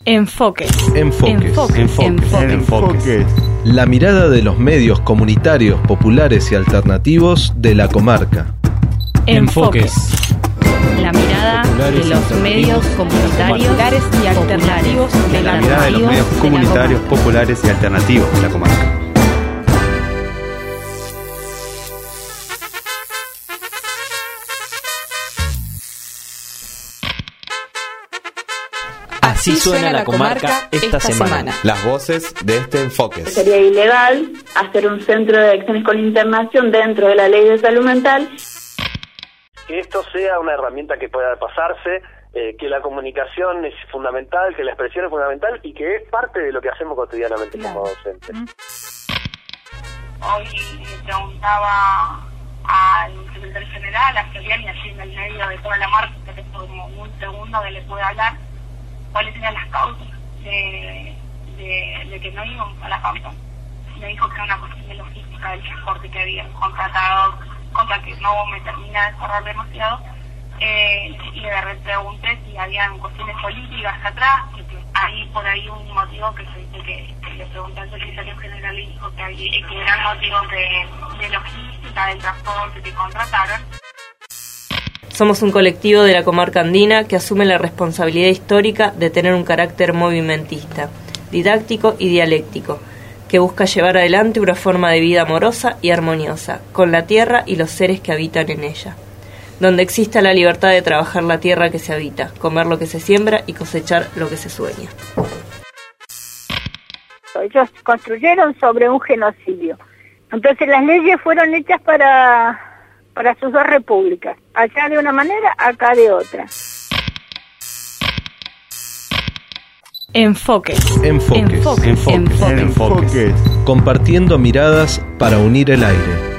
Enfoques. La mirada de los medios comunitarios, populares y alternativos de la comarca. Enfoques. La mirada de los medios comunitarios y alternativos de la mirada de los medios comunitarios, populares y alternativos de la comarca. Así suena la comarca esta semana. Las voces de este enfoque. Sería ilegal hacer un centro de acciones con internación dentro de la ley de salud mental. Que esto sea una herramienta que pueda pasarse, que la comunicación es fundamental, que la expresión es fundamental y que es parte de lo que hacemos cotidianamente como docentes. Hoy le preguntaba al secretario general, a Fabián, y así en el medio de toda la marcha, que es como un segundo que le puede hablar, cuáles eran las causas de que no íbamos a la pauta. Me dijo que era una cuestión de logística del transporte que habían contratado, contra que no me termina de cerrar demasiado, y le pregunté si habían cuestiones políticas atrás, porque hay por ahí un motivo que se dice que le pregunté al secretario general y dijo que eran motivos de logística del transporte que contrataron. Somos un colectivo de la comarca andina que asume la responsabilidad histórica de tener un carácter movimentista, didáctico y dialéctico, que busca llevar adelante una forma de vida amorosa y armoniosa, con la tierra y los seres que habitan en ella, donde exista la libertad de trabajar la tierra que se habita, comer lo que se siembra y cosechar lo que se sueña. Ellos construyeron sobre un genocidio. Entonces las leyes fueron hechas para sus dos repúblicas, allá de una manera, acá de otra. Enfoques. Compartiendo miradas para unir el aire.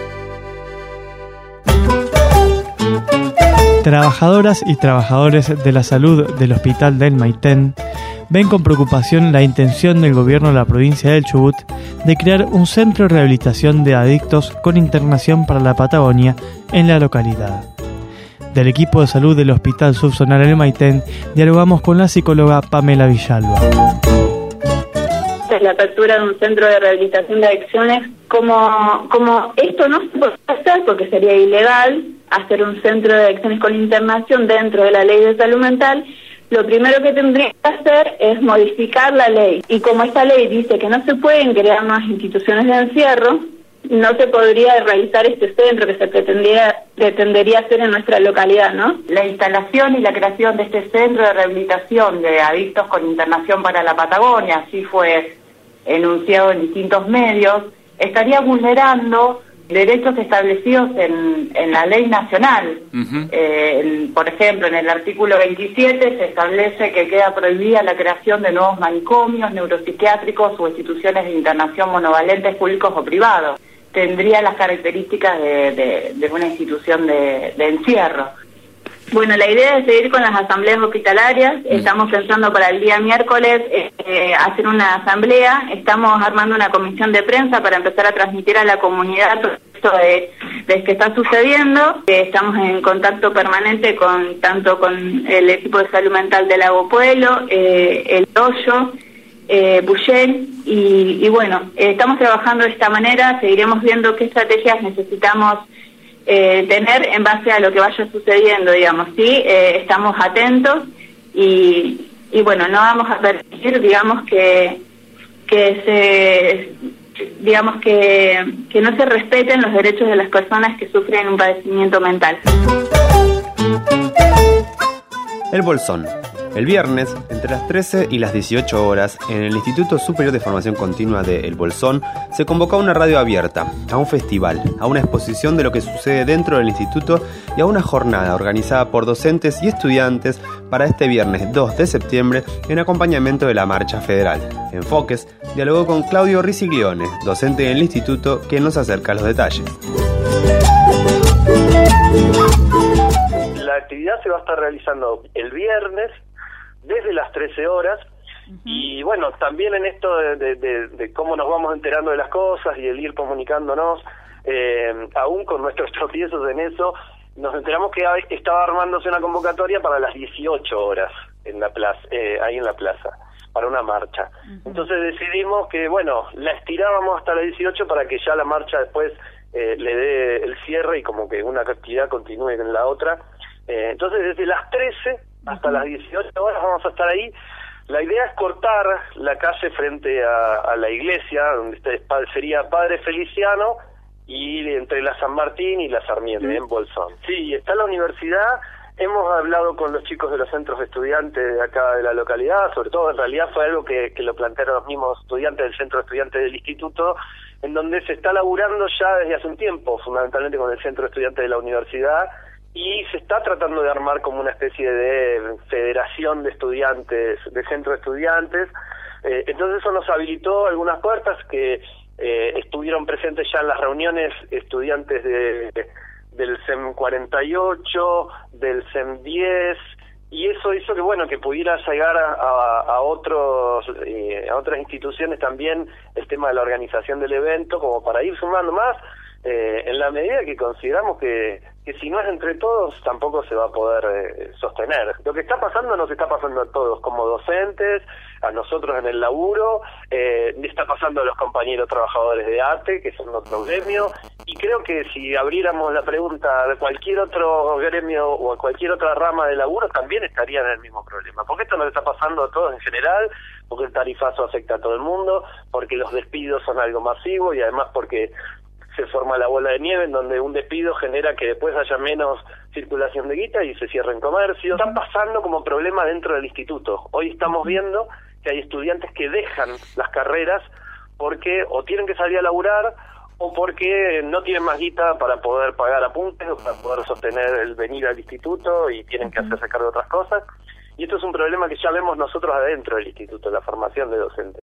Trabajadoras y trabajadores de la salud del Hospital del Maitén ven con preocupación la intención del gobierno de la provincia del Chubut de crear un centro de rehabilitación de adictos con internación para la Patagonia en la localidad. Del equipo de salud del Hospital Subzonal del Maitén dialogamos con la psicóloga Pamela Villalba. La apertura de un centro de rehabilitación de adicciones, como esto no se puede hacer porque sería ilegal hacer un centro de adicciones con internación dentro de la ley de salud mental, lo primero que tendría que hacer es modificar la ley. Y como esta ley dice que no se pueden crear nuevas instituciones de encierro, no se podría realizar este centro que se pretendería hacer en nuestra localidad, ¿no? La instalación y la creación de este centro de rehabilitación de adictos con internación para la Patagonia, así fue enunciado en distintos medios, estaría vulnerando derechos establecidos en la ley nacional. Por ejemplo, en el artículo 27 se establece que queda prohibida la creación de nuevos manicomios neuropsiquiátricos o instituciones de internación monovalentes públicos o privados. Tendría las características de una institución de encierro. Bueno, la idea es seguir con las asambleas hospitalarias. Estamos pensando para el día miércoles hacer una asamblea. Estamos armando una comisión de prensa para empezar a transmitir a la comunidad todo esto de que está sucediendo. Estamos en contacto permanente tanto con el equipo de salud mental de Lago Pueblo, el Hoyo, Bullén, y bueno, estamos trabajando de esta manera. Seguiremos viendo qué estrategias necesitamos tener en base a lo que vaya sucediendo, digamos, ¿sí? Estamos atentos y bueno, no vamos a permitir, digamos, que no se respeten los derechos de las personas que sufren un padecimiento mental. El Bolsón. El viernes, entre las 13 y las 18 horas, en el Instituto Superior de Formación Continua de El Bolsón, se convocó a una radio abierta, a un festival, a una exposición de lo que sucede dentro del instituto y a una jornada organizada por docentes y estudiantes para este viernes 2 de septiembre en acompañamiento de la Marcha Federal. Enfoques dialogó con Claudio Riciglione, docente del instituto, quien nos acerca a los detalles. La actividad se va a estar realizando el viernes desde las 13 horas y bueno, también en esto de cómo nos vamos enterando de las cosas y el ir comunicándonos, aún con nuestros tropiezos en eso, nos enteramos que estaba armándose una convocatoria para las 18 horas. en la plaza, ahí en la plaza, para una marcha. Entonces decidimos que, bueno, la estirábamos hasta las 18 para que ya la marcha después le dé el cierre y como que una actividad continúe en la otra. Entonces desde las 13 hasta las 18 horas vamos a estar ahí. La idea es cortar la calle frente a la iglesia, donde sería Padre Feliciano, y entre la San Martín y la Sarmiento, en Bolsón. Sí, está la universidad. Hemos hablado con los chicos de los centros de estudiantes de acá de la localidad, sobre todo en realidad fue algo que lo plantearon los mismos estudiantes del centro de estudiantes del instituto, en donde se está laburando ya desde hace un tiempo, fundamentalmente con el centro de estudiantes de la universidad, y se está tratando de armar como una especie de federación de estudiantes, de centro de estudiantes. Entonces eso nos habilitó algunas puertas que estuvieron presentes ya en las reuniones estudiantes del CEM 48, del CEM 10, y eso hizo que, bueno, que pudiera llegar a otras instituciones también el tema de la organización del evento, como para ir sumando más, en la medida que consideramos que si no es entre todos tampoco se va a poder sostener. Lo que está pasando nos está pasando a todos como docentes, a nosotros en el laburo, le está pasando a los compañeros trabajadores de ATE, que son otro gremio, y creo que si abriéramos la pregunta de cualquier otro gremio o a cualquier otra rama de laburo también estarían en el mismo problema, porque esto nos está pasando a todos en general, porque el tarifazo afecta a todo el mundo, porque los despidos son algo masivo y además porque se forma la bola de nieve en donde un despido genera que después haya menos circulación de guita y se cierren comercios. Está pasando como problema dentro del instituto. Hoy estamos viendo que hay estudiantes que dejan las carreras porque o tienen que salir a laburar o porque no tienen más guita para poder pagar apuntes o para poder sostener el venir al instituto y tienen que hacerse cargo de otras cosas. Y esto es un problema que ya vemos nosotros adentro del instituto, la formación de docentes.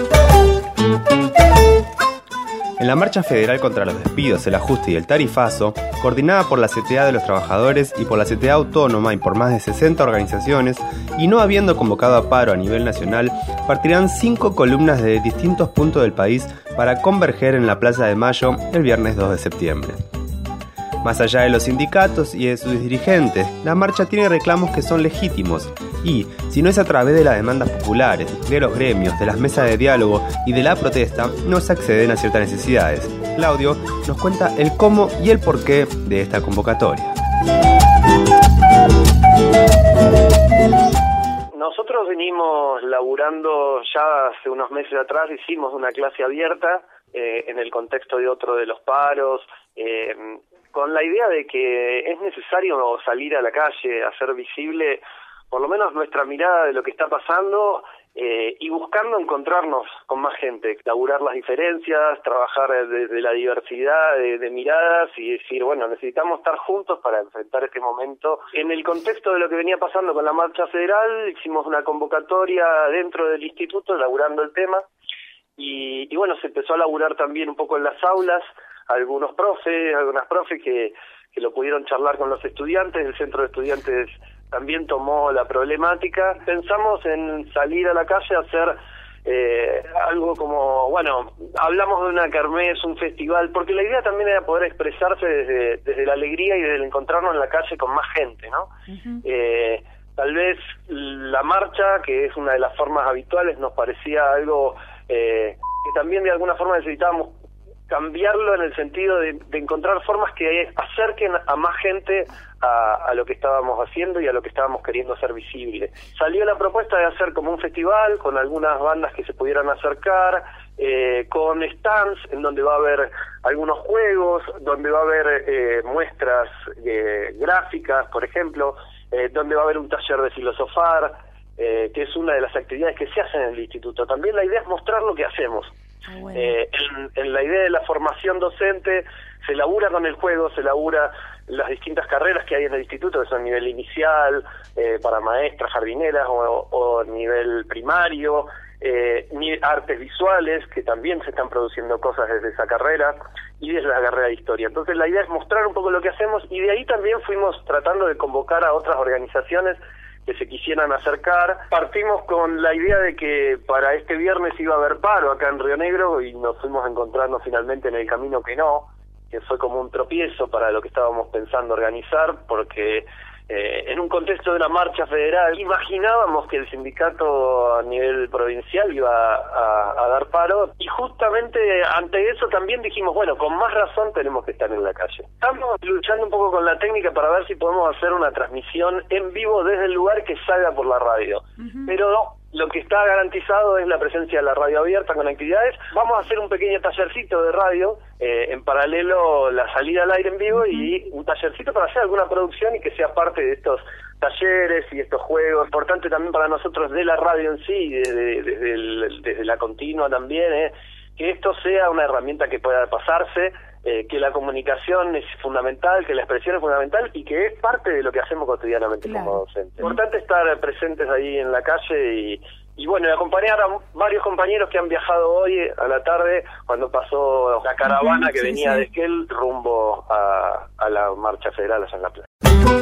En la marcha federal contra los despidos, el ajuste y el tarifazo, coordinada por la CTA de los Trabajadores y por la CTA Autónoma y por más de 60 organizaciones, y no habiendo convocado a paro a nivel nacional, partirán 5 columnas de distintos puntos del país para converger en la Plaza de Mayo el viernes 2 de septiembre. Más allá de los sindicatos y de sus dirigentes, la marcha tiene reclamos que son legítimos y, si no es a través de las demandas populares, de los gremios, de las mesas de diálogo y de la protesta, no se acceden a ciertas necesidades. Claudio nos cuenta el cómo y el porqué de esta convocatoria. Nosotros venimos laburando ya hace unos meses atrás, hicimos una clase abierta en el contexto de otro de los paros, con la idea de que es necesario salir a la calle, hacer visible por lo menos nuestra mirada de lo que está pasando y buscando encontrarnos con más gente, laburar las diferencias, trabajar desde la diversidad de miradas y decir, bueno, necesitamos estar juntos para enfrentar este momento. En el contexto de lo que venía pasando con la marcha federal, hicimos una convocatoria dentro del instituto, laburando el tema, y bueno, se empezó a laburar también un poco en las aulas, algunas profes que lo pudieron charlar con los estudiantes, el centro de estudiantes también tomó la problemática. Pensamos en salir a la calle a hacer algo como, bueno, hablamos de una kermés, un festival, porque la idea también era poder expresarse desde la alegría y desde el encontrarnos en la calle con más gente, ¿no? Tal vez la marcha, que es una de las formas habituales, nos parecía algo que también de alguna forma necesitábamos cambiarlo en el sentido de encontrar formas que acerquen a más gente a lo que estábamos haciendo y a lo que estábamos queriendo hacer visible. Salió la propuesta de hacer como un festival con algunas bandas que se pudieran acercar, con stands en donde va a haber algunos juegos, donde va a haber muestras gráficas, por ejemplo, donde va a haber un taller de filosofar, que es una de las actividades que se hacen en el instituto. También la idea es mostrar lo que hacemos. Bueno. En la idea de la formación docente se labura con el juego, se labura las distintas carreras que hay en el instituto, que son nivel inicial, para maestras, jardineras o nivel primario, artes visuales, que también se están produciendo cosas desde esa carrera y desde la carrera de historia. Entonces la idea es mostrar un poco lo que hacemos y de ahí también fuimos tratando de convocar a otras organizaciones que se quisieran acercar. Partimos con la idea de que para este viernes iba a haber paro acá en Río Negro y nos fuimos a encontrarnos finalmente en el camino que fue como un tropiezo para lo que estábamos pensando organizar, porque en un contexto de una marcha federal. Imaginábamos que el sindicato a nivel provincial iba a dar paro, y justamente ante eso también dijimos, bueno, con más razón tenemos que estar en la calle. Estamos luchando un poco con la técnica para ver si podemos hacer una transmisión en vivo desde el lugar que salga por la radio. Pero lo que está garantizado es la presencia de la radio abierta con actividades. Vamos a hacer un pequeño tallercito de radio, en paralelo la salida al aire en vivo, y un tallercito para hacer alguna producción y que sea parte de estos talleres y estos juegos. Importante también para nosotros de la radio en sí, desde la continua también, que esto sea una herramienta que pueda pasarse, que la comunicación es fundamental, que la expresión es fundamental y que es parte de lo que hacemos cotidianamente como docentes. Importante estar presentes ahí en la calle y bueno, acompañar a varios compañeros que han viajado hoy a la tarde cuando pasó la caravana que venía de Esquel rumbo a la marcha federal allá en La Plata.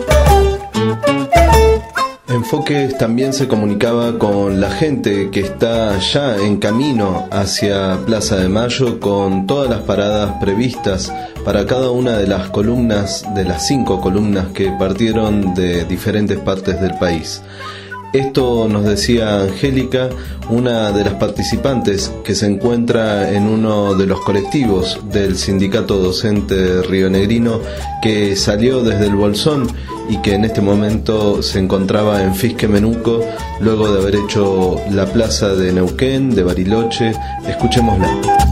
Enfoques también se comunicaba con la gente que está ya en camino hacia Plaza de Mayo, con todas las paradas previstas para cada una de las columnas, de las 5 columnas que partieron de diferentes partes del país. Esto nos decía Angélica, una de las participantes que se encuentra en uno de los colectivos del sindicato docente rionegrino, que salió desde el Bolsón y que en este momento se encontraba en Fisque-Menuco luego de haber hecho la plaza de Neuquén, de Bariloche. Escuchémosla.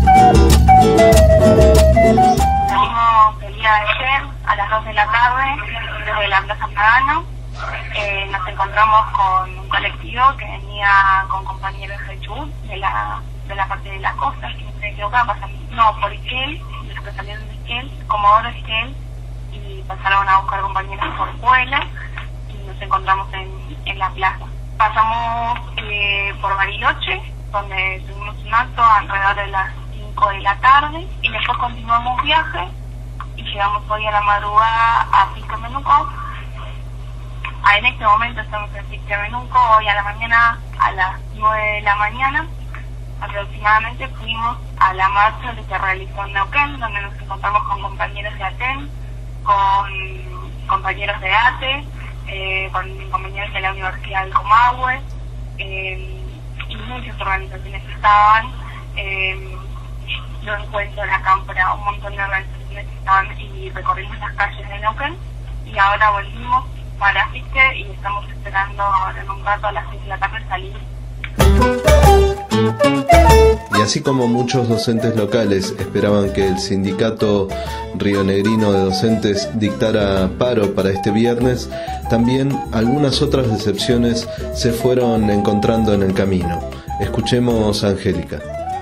Salimos el día de ayer a las 2 de la tarde desde la Plaza Pagano. Nos encontramos con un colectivo que venía con compañeros de Chubut, de la parte de la costa, si no se equivoca, por Esquel, de los que salieron de Esquel, Comodoro Esquel, y pasaron a buscar compañeros por Puebla, y nos encontramos en la plaza. Pasamos por Bariloche, donde tuvimos un acto alrededor de las 5 de la tarde, y después continuamos viaje, y llegamos hoy a la madrugada a Fisque-Menuco. En este momento estamos en Fisque-Menuco. Hoy a la mañana, a las 9 de la mañana aproximadamente, fuimos a la marcha que se realizó en Neuquén, donde nos encontramos con compañeros de ATEN, con compañeros de ATE, con compañeros de la Universidad del Comahue, y muchas organizaciones que estaban. Yo encuentro la cámpora, un montón de organizaciones que estaban, y recorrimos las calles de Neuquén, y ahora volvimos para Fisque y estamos esperando ahora en un rato a las 6 de la tarde salir. Y así como muchos docentes locales esperaban que el sindicato rionegrino de docentes dictara paro para este viernes, también algunas otras decepciones se fueron encontrando en el camino. Escuchemos a Angélica.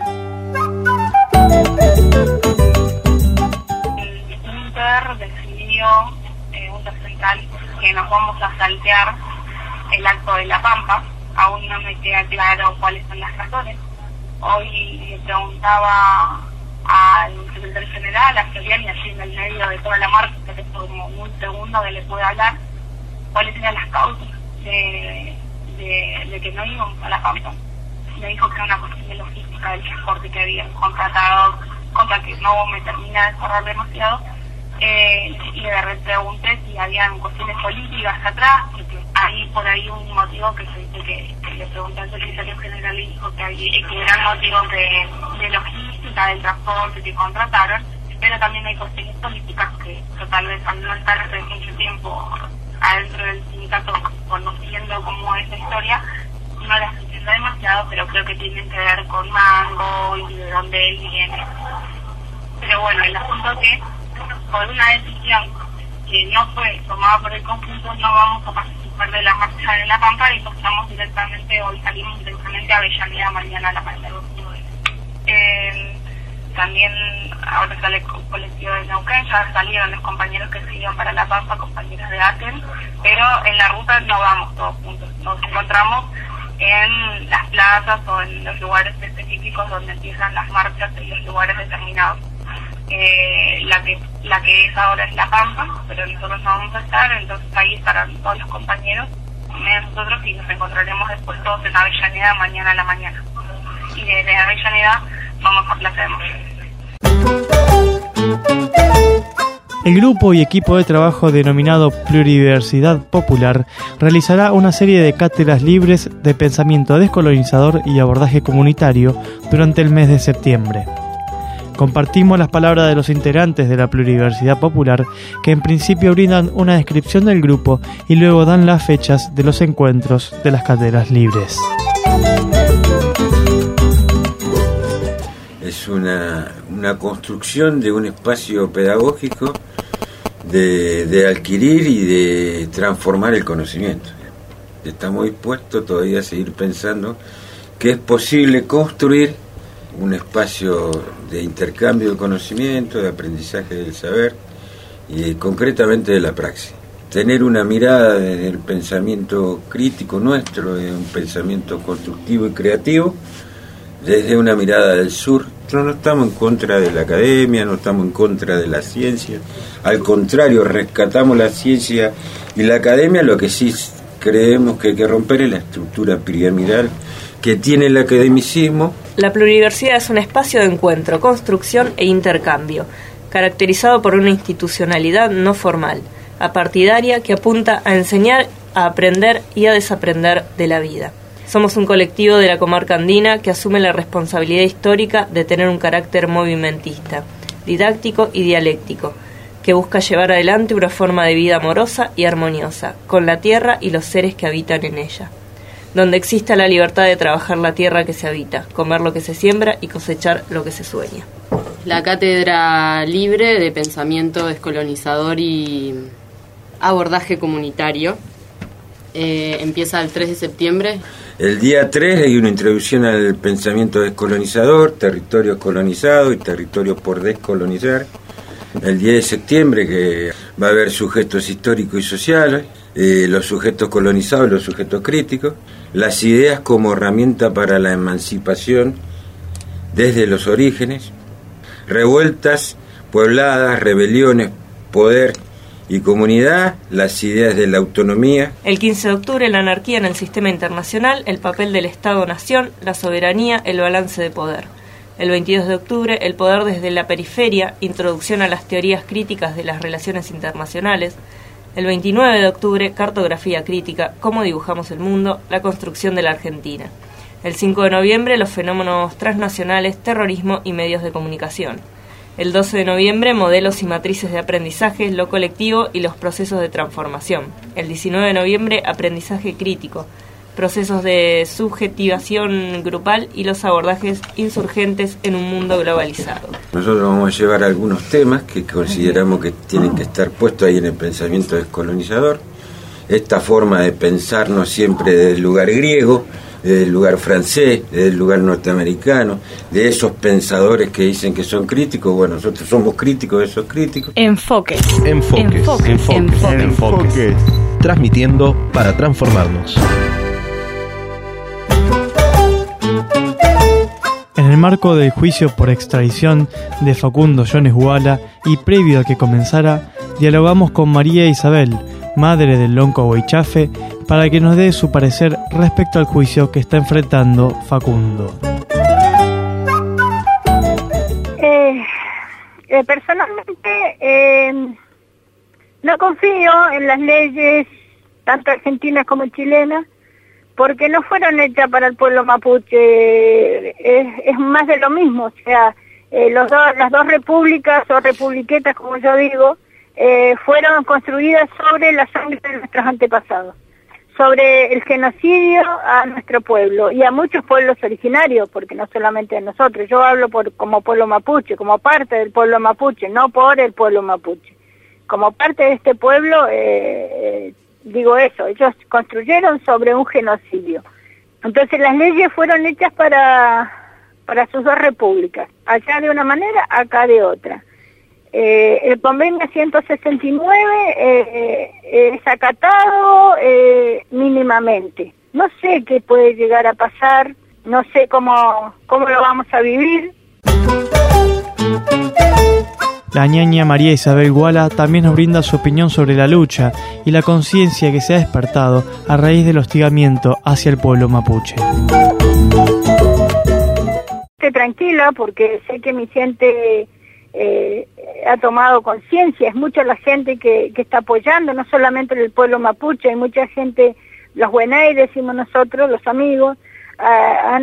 El Inter decidió, Inter Central, que nos vamos a saltear el acto de La Pampa. Aún no me queda claro cuáles son las razones. Hoy le preguntaba al secretario general, a Fabián, y así en el medio de toda la marcha, que es como un segundo que le pude hablar, cuáles eran las causas de que no íbamos a La Pampa. Me dijo que era una cuestión de logística del transporte que habían contratado, contra que no me termina de cerrar demasiado. Y le pregunté si habían cuestiones políticas atrás, porque hay por ahí un motivo que le pregunté al secretario general y dijo que eran motivos de logística, del transporte que contrataron, pero también hay cuestiones políticas que tal vez al no estar hace mucho tiempo adentro del sindicato, conociendo cómo es la historia, no las entiendo demasiado, pero creo que tienen que ver con Mango y de dónde él viene. Pero bueno, el asunto que por una decisión que no fue tomada por el conjunto, no vamos a participar de la marcha de La Pampa y pasamos directamente, hoy salimos directamente a Avellaneda mañana a la mañana. También ahora sale el colectivo de Neuquén, ya salieron los compañeros que se iban para La Pampa, compañeros de ATEN, pero en la ruta no vamos todos juntos, nos encontramos en las plazas o en los lugares específicos donde empiezan las marchas en los lugares determinados. La que es ahora es La Pampa, pero nosotros no vamos a estar, entonces ahí estarán todos los compañeros, nosotros, y nos encontraremos después todos en Avellaneda mañana a la mañana. Y desde Avellaneda vamos a Plaza de Mayo. El grupo y equipo de trabajo denominado Pluriversidad Popular realizará una serie de cátedras libres de pensamiento descolonizador y abordaje comunitario durante el mes de septiembre. Compartimos las palabras de los integrantes de la Pluriversidad Popular, que en principio brindan una descripción del grupo y luego dan las fechas de los encuentros de las cátedras libres. Es una construcción de un espacio pedagógico de adquirir y de transformar el conocimiento. Estamos dispuestos todavía a seguir pensando que es posible construir un espacio de intercambio de conocimiento, de aprendizaje del saber y concretamente de la praxis. Tener una mirada del pensamiento crítico nuestro, de un pensamiento constructivo y creativo, desde una mirada del sur. Nosotros no estamos en contra de la academia, no estamos en contra de la ciencia, al contrario, rescatamos la ciencia y la academia. Lo que sí creemos que hay que romper es la estructura piramidal que tiene el academicismo. La pluriversidad es un espacio de encuentro, construcción e intercambio, caracterizado por una institucionalidad no formal, apartidaria, que apunta a enseñar, a aprender y a desaprender de la vida. Somos un colectivo de la comarca andina que asume la responsabilidad histórica de tener un carácter movimentista, didáctico y dialéctico, que busca llevar adelante una forma de vida amorosa y armoniosa, con la tierra y los seres que habitan en ella, donde exista la libertad de trabajar la tierra que se habita, comer lo que se siembra y cosechar lo que se sueña. La cátedra libre de pensamiento descolonizador y abordaje comunitario empieza el 3 de septiembre. El día 3 hay una introducción al pensamiento descolonizador, territorios colonizados y territorios por descolonizar. El 10 de septiembre que va a haber sujetos históricos y sociales, los sujetos colonizados y los sujetos críticos, las ideas como herramienta para la emancipación desde los orígenes, revueltas, puebladas, rebeliones, poder y comunidad, las ideas de la autonomía. El 15 de octubre, la anarquía en el sistema internacional, el papel del Estado-Nación, la soberanía, el balance de poder. El 22 de octubre, el poder desde la periferia, introducción a las teorías críticas de las relaciones internacionales. El 29 de octubre, cartografía crítica, cómo dibujamos el mundo, la construcción de la Argentina. El 5 de noviembre, los fenómenos transnacionales, terrorismo y medios de comunicación. El 12 de noviembre, modelos y matrices de aprendizaje, lo colectivo y los procesos de transformación. El 19 de noviembre, aprendizaje crítico, procesos de subjetivación grupal y los abordajes insurgentes en un mundo globalizado. Nosotros vamos a llevar algunos temas que consideramos que tienen que estar puestos ahí en el pensamiento descolonizador. Esta forma de pensarnos siempre desde el lugar griego, desde el lugar francés, desde el lugar norteamericano, de esos pensadores que dicen que son críticos. Bueno, nosotros somos críticos de esos críticos. Enfoques. Transmitiendo para transformarnos. En el marco del juicio por extradición de Facundo Jones Guala y previo a que comenzara, dialogamos con María Isabel, madre del lonco Huaychafe, para que nos dé su parecer respecto al juicio que está enfrentando Facundo. Personalmente no confío en las leyes tanto argentinas como chilenas, porque no fueron hechas para el pueblo mapuche. Es más de lo mismo, o sea, las dos repúblicas o republiquetas, como yo digo, fueron construidas sobre la sangre de nuestros antepasados, sobre el genocidio a nuestro pueblo y a muchos pueblos originarios, porque no solamente a nosotros. Yo hablo como pueblo mapuche, como parte del pueblo mapuche, no por el pueblo mapuche. Como parte de este pueblo, digo eso, ellos construyeron sobre un genocidio. Entonces las leyes fueron hechas para sus dos repúblicas, allá de una manera, acá de otra. El convenio 169 es acatado mínimamente. No sé qué puede llegar a pasar, no sé cómo lo vamos a vivir. La ñaña María Isabel Guala también nos brinda su opinión sobre la lucha y la conciencia que se ha despertado a raíz del hostigamiento hacia el pueblo mapuche. Estoy tranquila porque sé que mi gente ha tomado conciencia, es mucha la gente que está apoyando, no solamente el pueblo mapuche, hay mucha gente, los Huenei decimos nosotros, los amigos, han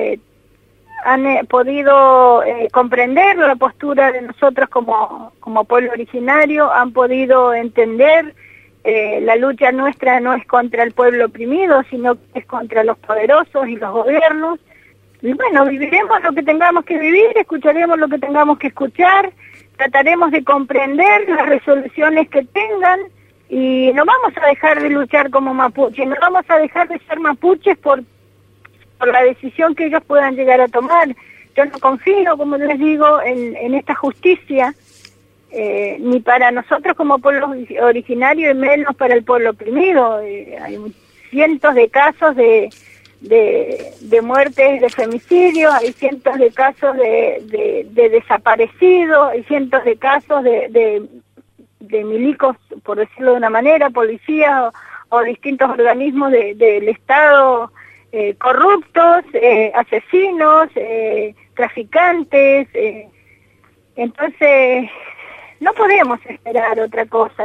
podido comprender la postura de nosotros como pueblo originario, han podido entender la lucha nuestra no es contra el pueblo oprimido, sino que es contra los poderosos y los gobiernos. Y bueno, viviremos lo que tengamos que vivir, escucharemos lo que tengamos que escuchar, trataremos de comprender las resoluciones que tengan y no vamos a dejar de luchar como mapuches, no vamos a dejar de ser mapuches por la decisión que ellos puedan llegar a tomar. Yo no confío, como les digo, en esta justicia, ni para nosotros como pueblo originario y menos para el pueblo oprimido. Hay cientos de casos de muertes, de femicidios, hay cientos de casos de desaparecidos, hay cientos de casos de milicos, por decirlo de una manera, policías o distintos organismos del Estado corruptos, asesinos, traficantes. Entonces, no podemos esperar otra cosa.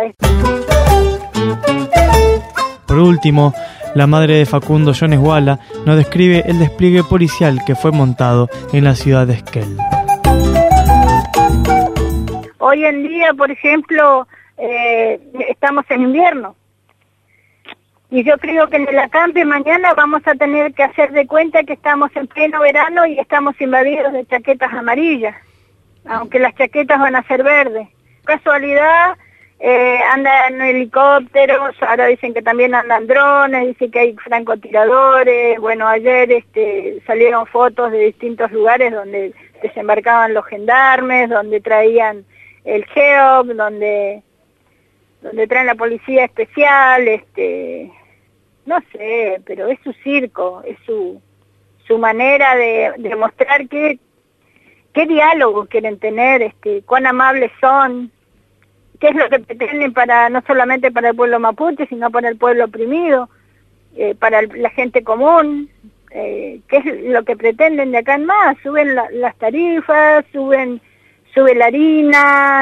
Por último, la madre de Facundo Jones Wala nos describe el despliegue policial que fue montado en la ciudad de Esquel. Hoy en día, por ejemplo, estamos en invierno. Y yo creo que en el acampe mañana vamos a tener que hacer de cuenta que estamos en pleno verano y estamos invadidos de chaquetas amarillas, aunque las chaquetas van a ser verdes. Casualidad, andan helicópteros, ahora dicen que también andan drones, dicen que hay francotiradores. Bueno, ayer salieron fotos de distintos lugares donde desembarcaban los gendarmes, donde traían el GEOC, donde traen la policía especial, no sé, pero es su circo, es su manera de mostrar qué diálogo quieren tener, cuán amables son, qué es lo que pretenden no solamente para el pueblo mapuche, sino para el pueblo oprimido, para la gente común, qué es lo que pretenden de acá en más. Suben las tarifas, sube la harina,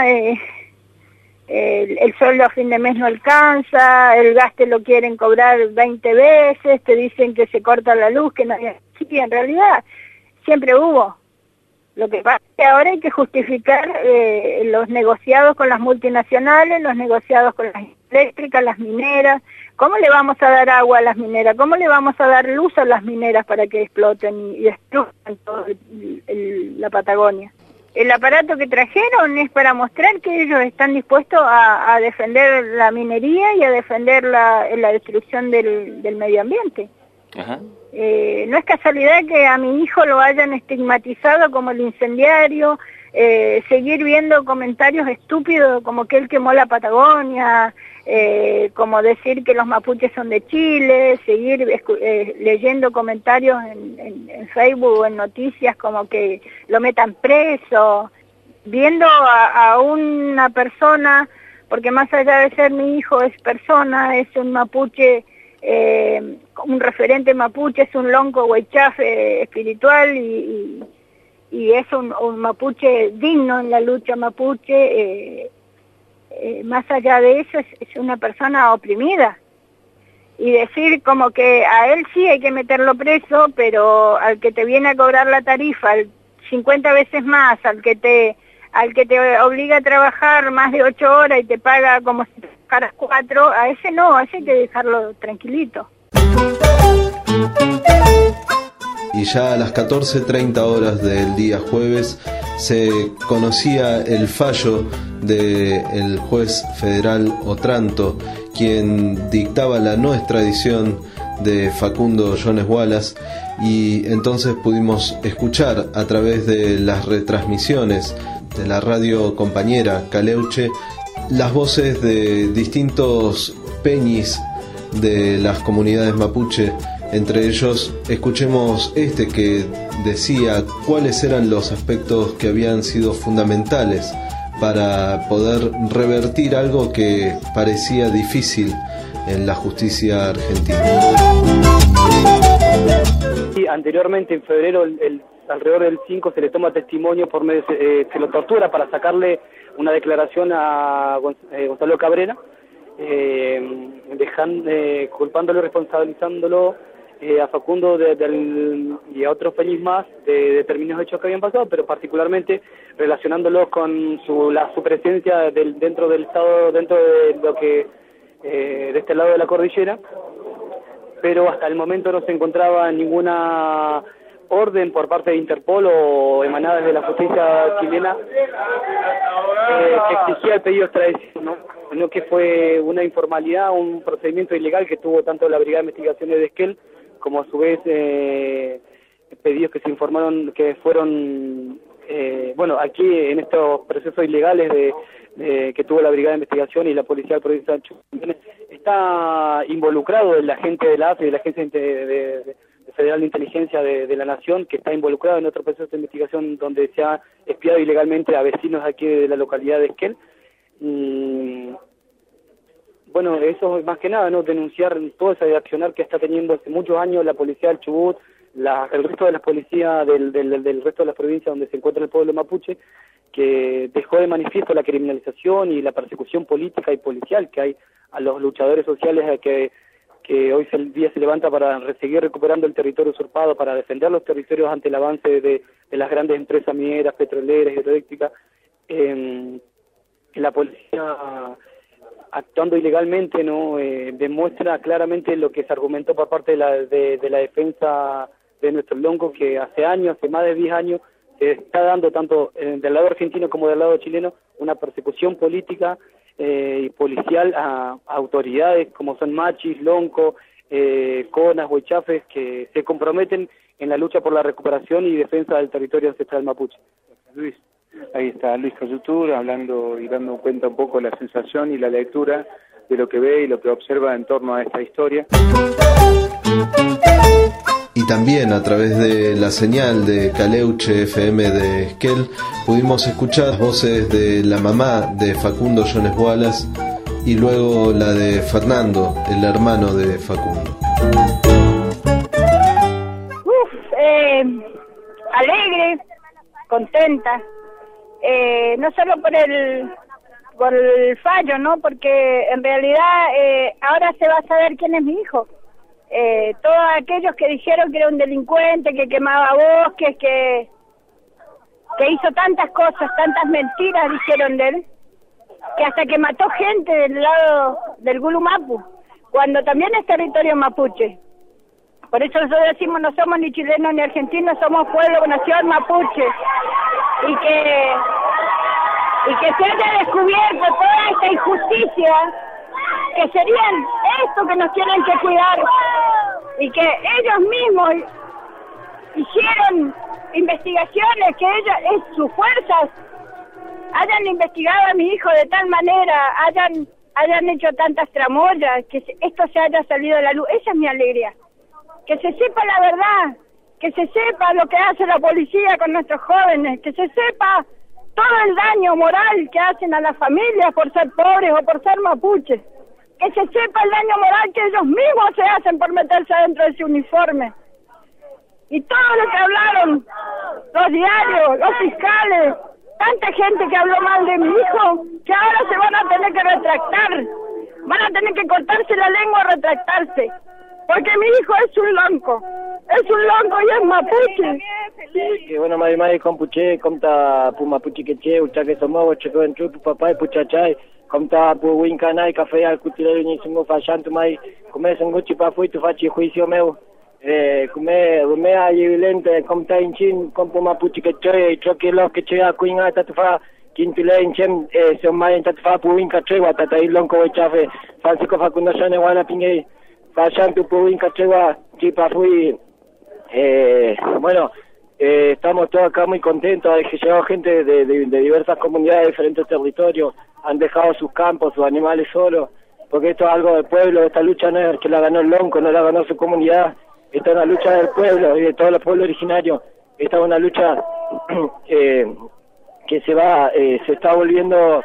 el sueldo a fin de mes no alcanza, el gas te lo quieren cobrar 20 veces, te dicen que se corta la luz, que no hay. Sí, en realidad siempre hubo. Lo que pasa es que ahora hay que justificar los negociados con las multinacionales, los negociados con las eléctricas, las mineras. ¿Cómo le vamos a dar agua a las mineras? ¿Cómo le vamos a dar luz a las mineras para que exploten y destruyan toda la Patagonia? El aparato que trajeron es para mostrar que ellos están dispuestos a defender la minería y a defender la destrucción del medio ambiente. Ajá. No es casualidad que a mi hijo lo hayan estigmatizado como el incendiario, seguir viendo comentarios estúpidos como que él quemó la Patagonia, como decir que los mapuches son de Chile, seguir leyendo comentarios en Facebook o en noticias como que lo metan preso, viendo a una persona, porque más allá de ser mi hijo es persona, es un mapuche, un referente mapuche, es un lonco huaychafe espiritual y es un mapuche digno en la lucha mapuche. Más allá de eso es una persona oprimida, y decir como que a él sí hay que meterlo preso, pero al que te viene a cobrar la tarifa 50 veces más, al que te obliga a trabajar más de 8 horas y te paga como si trabajaras 4, a ese no, a ese hay que dejarlo tranquilito. Y ya a las 14:30 horas del día jueves se conocía el fallo del juez federal Otranto, quien dictaba la no extradición de Facundo Jones Wallace, y entonces pudimos escuchar a través de las retransmisiones de la radio compañera Caleuche las voces de distintos peñis de las comunidades mapuche. Entre ellos, escuchemos que decía cuáles eran los aspectos que habían sido fundamentales para poder revertir algo que parecía difícil en la justicia argentina. Anteriormente, en febrero, el alrededor del 5 se le toma testimonio por medio, se lo tortura para sacarle una declaración a Gonzalo Cabrera, culpándolo, responsabilizándolo a Facundo y a otros Félix más de determinados hechos que habían pasado, pero particularmente relacionándolos con su presencia dentro del Estado, dentro de lo que de este lado de la cordillera, pero hasta el momento no se encontraba ninguna orden por parte de Interpol o emanada desde la justicia chilena que exigía el pedido de extradición, ¿no? Sino que fue una informalidad, un procedimiento ilegal que tuvo tanto la Brigada de Investigaciones de Esquel como a su vez pedidos que se informaron que fueron aquí en estos procesos ilegales que tuvo la Brigada de Investigación y la Policía Provincial de Chubut. Está involucrado el agente de la AFI, de la Agencia de Federal de Inteligencia de la Nación, que está involucrado en otro proceso de investigación donde se ha espiado ilegalmente a vecinos aquí de la localidad de Esquel. Bueno, eso más que nada, ¿no? Denunciar todo ese accionar que está teniendo hace muchos años la policía del Chubut, el resto de las policías del resto de las provincias donde se encuentra el pueblo mapuche, que dejó de manifiesto la criminalización y la persecución política y policial que hay a los luchadores sociales que hoy el día se levanta para seguir recuperando el territorio usurpado, para defender los territorios ante el avance de las grandes empresas mineras, petroleras, hidroeléctricas. La policía actuando ilegalmente no demuestra claramente lo que se argumentó por parte de la defensa de nuestro lonco, que hace más de 10 años se está dando tanto del lado argentino como del lado chileno una persecución política y policial a autoridades como son Machis, Lonco, Conas, Huichafes, que se comprometen en la lucha por la recuperación y defensa del territorio ancestral mapuche. Luis. Ahí está Luis Coyutur hablando y dando cuenta un poco la sensación y la lectura de lo que ve y lo que observa en torno a esta historia. Y también a través de la señal de Caleuche FM de Esquel pudimos escuchar las voces de la mamá de Facundo Jones Wallace y luego la de Fernando, el hermano de Facundo. Alegre, contenta. No solo por el fallo, ¿no? Porque en realidad ahora se va a saber quién es mi hijo. Todos aquellos que dijeron que era un delincuente, que quemaba bosques, que hizo tantas cosas, tantas mentiras dijeron de él, que hasta que mató gente del lado del Gulumapu, cuando también es territorio mapuche. Por eso nosotros decimos, no somos ni chilenos ni argentinos, somos pueblo, nación mapuche. Y que se haya descubierto toda esta injusticia, que serían esto que nos tienen que cuidar, y que ellos mismos hicieron investigaciones, que ellos, sus fuerzas, hayan investigado a mi hijo de tal manera, hayan hecho tantas tramoyas, que esto se haya salido a la luz. Esa es mi alegría. Que se sepa la verdad, que se sepa lo que hace la policía con nuestros jóvenes, que se sepa todo el daño moral que hacen a las familias por ser pobres o por ser mapuches, que se sepa el daño moral que ellos mismos se hacen por meterse adentro de ese uniforme. Y todo lo que hablaron los diarios, los fiscales, tanta gente que habló mal de mi hijo, que ahora se van a tener que retractar, van a tener que cortarse la lengua a retractarse. Porque mi hijo es un lonco y es mapuche. Que bueno, mai compuche, comta pu mapuche que che, ucha que somos, checo en chupu papá y puchachay, comta pu wincanay, café al cutilero ni sumo fashantu mai, come sanguchi pa fui tu fachi juicio meu. Come rumea violente, comta inchin, compu mapuche que che, choque los que che a cuinga tatufa, quintile inchem, se mai tatufa pu winca che, watata y lonco chafe, Francisco Facundo Jones Wallace pingue. Fashantu Puwin Cachewa, Chipa fui. Bueno, estamos todos acá muy contentos de que llegó gente de diversas comunidades, de diferentes territorios, han dejado sus campos, sus animales solos, porque esto es algo del pueblo. Esta lucha no es que la ganó el lonco, no la ganó su comunidad, esta es una lucha del pueblo y de todos los pueblos originarios. Esta es una lucha que se está volviendo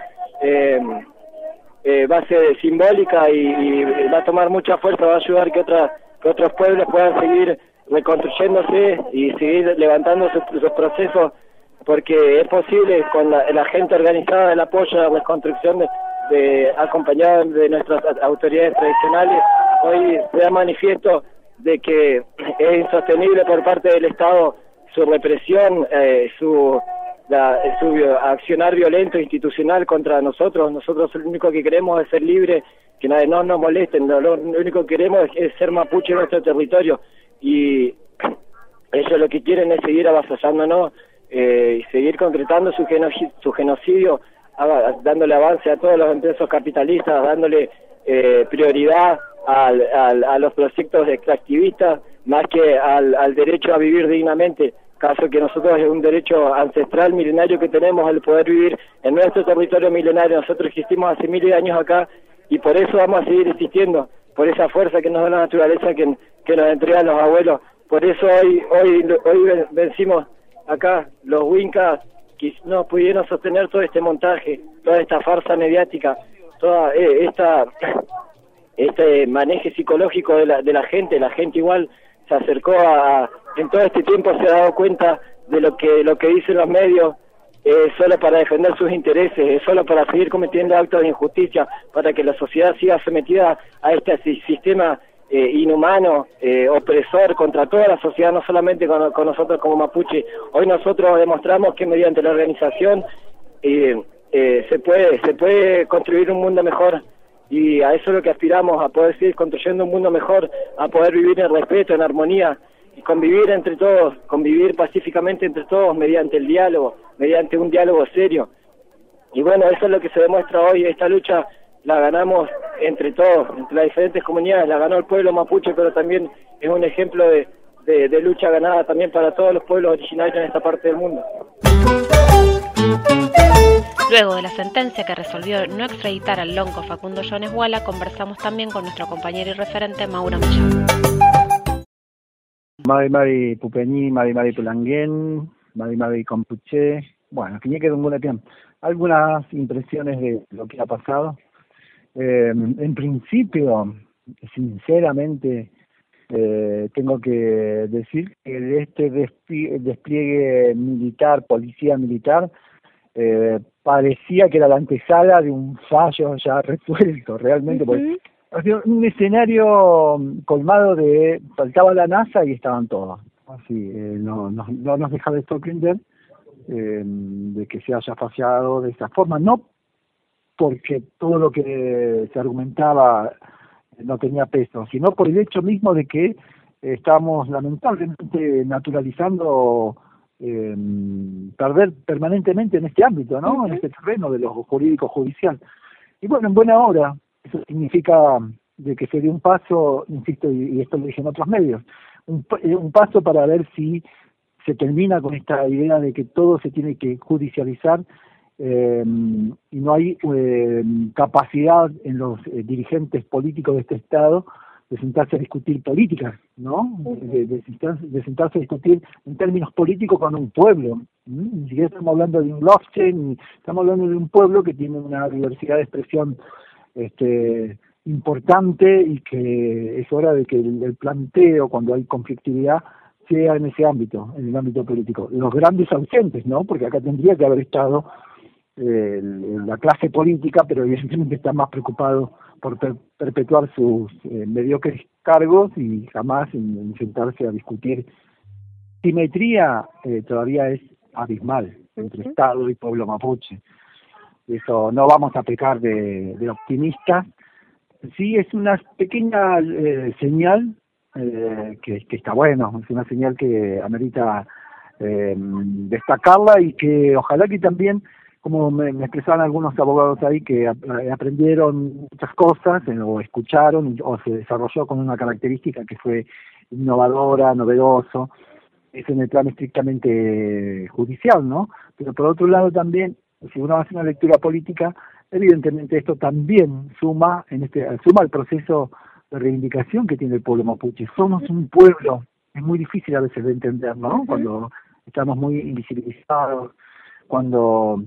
va a ser simbólica y va a tomar mucha fuerza, va a ayudar que otros pueblos puedan seguir reconstruyéndose y seguir levantando sus procesos, porque es posible con la gente organizada, el apoyo a la reconstrucción acompañada de nuestras autoridades tradicionales. Hoy se da manifiesto de que es insostenible por parte del Estado su represión, su accionar violento institucional contra nosotros. Nosotros lo único que queremos es ser libres, que nadie nos molesten. Lo único que queremos es ser mapuche en nuestro territorio, y ellos lo que quieren es seguir avasallándonos y seguir concretando su genocidio, dándole avance a todos los empresarios capitalistas, dándole prioridad a los proyectos extractivistas más que al derecho a vivir dignamente, caso que nosotros es un derecho ancestral milenario que tenemos, el poder vivir en nuestro territorio milenario. Nosotros existimos hace miles de años acá, y por eso vamos a seguir existiendo, por esa fuerza que nos da la naturaleza, que nos entregan los abuelos. Por eso hoy vencimos acá los Wincas, que no pudieron sostener todo este montaje, toda esta farsa mediática, toda este manejo psicológico de la gente. La gente igual se acercó en todo este tiempo se ha dado cuenta de lo que dicen los medios, solo para defender sus intereses, solo para seguir cometiendo actos de injusticia, para que la sociedad siga sometida a este sistema inhumano, opresor contra toda la sociedad, no solamente con nosotros como mapuche. Hoy nosotros demostramos que mediante la organización se puede construir un mundo mejor, y a eso es lo que aspiramos, a poder seguir construyendo un mundo mejor, a poder vivir en respeto, en armonía, y convivir entre todos, convivir pacíficamente entre todos mediante el diálogo, mediante un diálogo serio. Y bueno, eso es lo que se demuestra hoy. Esta lucha la ganamos entre todos, entre las diferentes comunidades, la ganó el pueblo mapuche, pero también es un ejemplo de lucha ganada también para todos los pueblos originarios en esta parte del mundo. Luego de la sentencia que resolvió no extraditar al lonco Facundo Jones Wala, conversamos también con nuestro compañero y referente Mauro Millán. Mari Pupeñí, Mari Pulanguén, Mari Compuché. Bueno, que quedó un buen tiempo. Algunas impresiones de lo que ha pasado. En principio, sinceramente, tengo que decir que este despliegue militar, policía militar, parecía que era la antesala de un fallo ya resuelto, realmente, porque un escenario colmado de faltaba la NASA y estaban todos. Así, no nos deja de sorprender de que se haya fallado de esa forma, no porque todo lo que se argumentaba no tenía peso, sino por el hecho mismo de que estamos lamentablemente naturalizando perder permanentemente en este ámbito, ¿no? En este terreno de lo jurídico judicial. Y bueno, en buena hora, eso significa de que se dio un paso, insisto, y esto lo dije en otros medios, un paso para ver si se termina con esta idea de que todo se tiene que judicializar y no hay capacidad en los dirigentes políticos de este Estado de sentarse a discutir políticas, ¿no? De sentarse a discutir en términos políticos con un pueblo. Ni siquiera estamos hablando de un blockchain, estamos hablando de un pueblo que tiene una diversidad de expresión importante, y que es hora de que el planteo, cuando hay conflictividad, sea en ese ámbito, en el ámbito político. Los grandes ausentes, ¿no? Porque acá tendría que haber estado la clase política, pero evidentemente está más preocupado por perpetuar sus mediocres cargos y jamás en sentarse a discutir. Simetría todavía es abismal entre Estado y pueblo mapuche. Eso no vamos a pecar de optimistas. Sí, es una pequeña señal que está bueno, es una señal que amerita destacarla, y que ojalá que también, como me expresaban algunos abogados ahí, que aprendieron muchas cosas o escucharon o se desarrolló con una característica que fue innovadora, novedoso, es en el plano estrictamente judicial, ¿no? Pero por otro lado también, si uno hace una lectura política, evidentemente esto también suma al proceso de reivindicación que tiene el pueblo mapuche. Somos un pueblo, es muy difícil a veces de entender, ¿no? Cuando estamos muy invisibilizados, cuando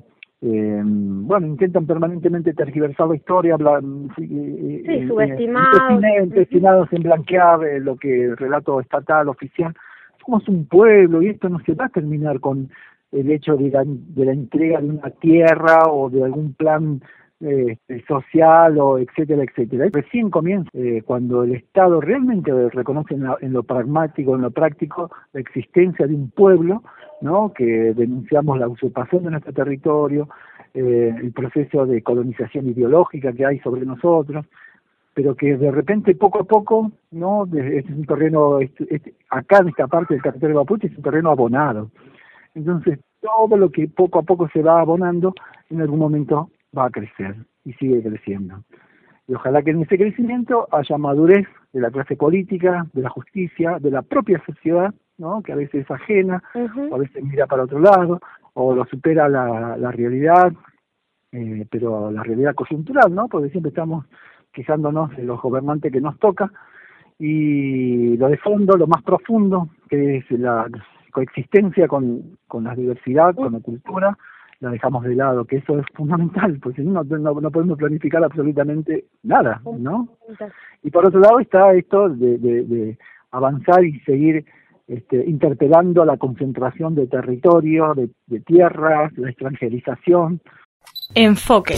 intentan permanentemente tergiversar la historia, subestimados. Empecinados en blanquear lo que el relato estatal, oficial. Somos un pueblo y esto no se va a terminar con el hecho de la entrega de una tierra o de algún plan social o etcétera, etcétera. Recién comienza cuando el Estado realmente reconoce en lo pragmático, en lo práctico, la existencia de un pueblo, ¿no? Que denunciamos la usurpación de nuestro territorio, el proceso de colonización ideológica que hay sobre nosotros, pero que de repente poco a poco, ¿no? Es un terreno, acá en esta parte del territorio mapuche es un terreno abonado. Entonces, todo lo que poco a poco se va abonando, en algún momento va a crecer y sigue creciendo. Y ojalá que en ese crecimiento haya madurez de la clase política, de la justicia, de la propia sociedad, ¿no? Que a veces es ajena, o a veces mira para otro lado, o lo supera la realidad, pero la realidad coyuntural, ¿no? Porque siempre estamos quejándonos de los gobernantes que nos toca, y lo de fondo, lo más profundo, que es la coexistencia con la diversidad, con la cultura, la dejamos de lado, que eso es fundamental, porque no podemos planificar absolutamente nada, ¿no? Y por otro lado está esto de avanzar y seguir interpelando la concentración de territorio, de tierras, la extranjerización. Enfoques.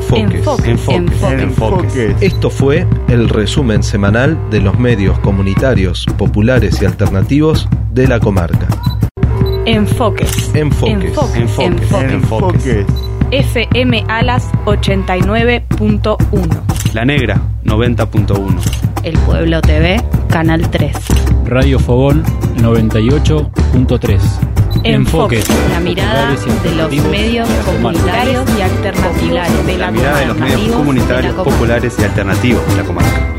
Esto fue el resumen semanal de los medios comunitarios, populares y alternativos de la comarca. Enfoques. FM Alas 89.1. La Negra 90.1. El Pueblo TV, Canal 3. Radio Fogón 98.3. Enfoques. La mirada de los medios comunitarios y alternativos de la mirada de los medios comunitarios, populares y alternativos de la comarca.